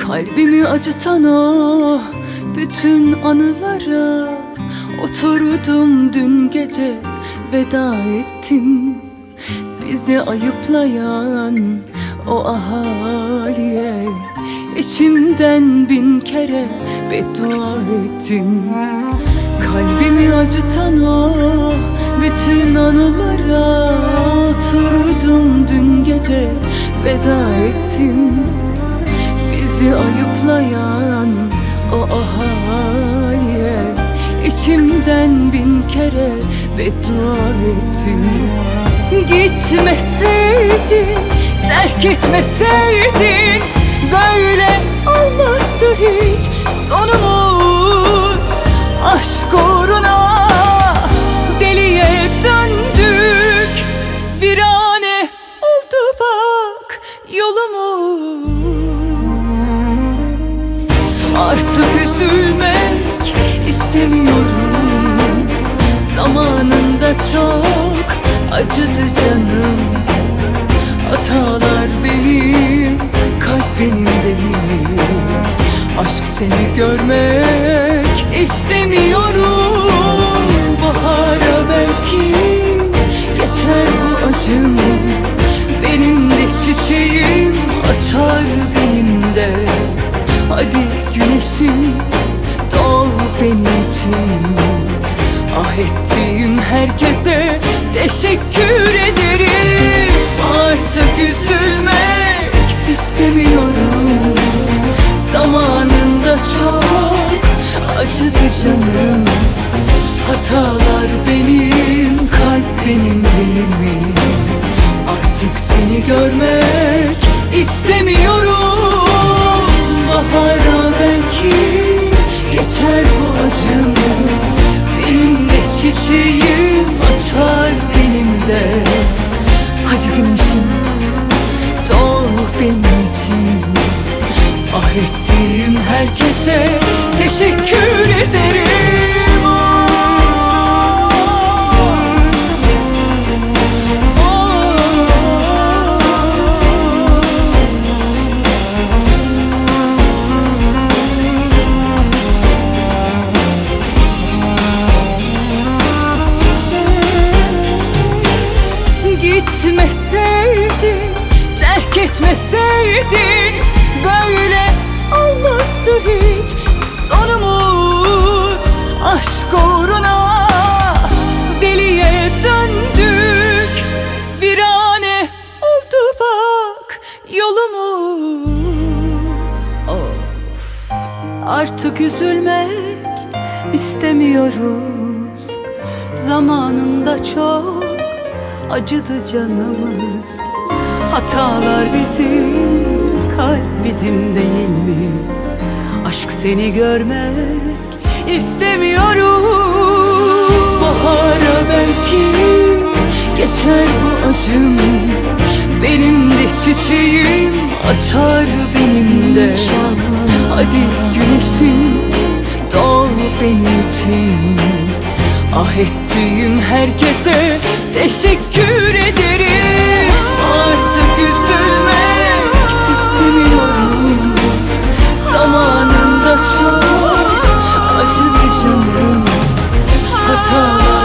Kalbimi acıtan o bütün anılara oturdum dün gece, veda ettim. Bizi ayıplayan o ahaliye içimden bin kere beddua ettim. Kalbimi acıtan o bütün anılara oturdum dün gece, veda ettim. Bizi ayıplayan o ahaliye içimden bin kere beddua ettim. Gitmeseydin, terk etmeseydin, böyle olmazdı hiç sonumuz. Aşk uğruna deliye döndük, virane oldu bak yolumuz. Artık üzülmek istemiyorum, zamanında çok acıdı canım. Hatalar benim, kalp benim değil. Aşk seni görmek istemiyorum. Bahara belki geçer bu acım, benim de çiçeğim açar benim de. Hadi güneşim doğ benim için. Ah ettiğim herkese teşekkür ederim. Artık üzülmek istemiyorum, zamanında çok acıdı canım. Hatalar benim, kalp benim değil mi? Artık seni görmek istemiyorum. Bahara belki geçer bu acım, benim de çiçeğim açar benim de. Hadi güneşim doğ benim için. Ah ettiğim herkese teşekkür ederim. Gitmeseydin, terk etmeseydin, böyle olmazdı hiç sonumuz. Aşk uğruna deliye döndük, virane oldu bak yolumuz. Of, artık üzülmek istemiyoruz, zamanında çok acıdı canımız. Hatalar bizim, kalp bizim değil mi? Aşk seni görmek istemiyorum. Bahara belki geçer bu acım, benim de çiçeğim açar benim de. Hadi güneşim doğ benim için. Ah ettiğim herkese teşekkür ederim. Artık üzülmek istemiyorum, zamanında çok acıdı canım. Hatalar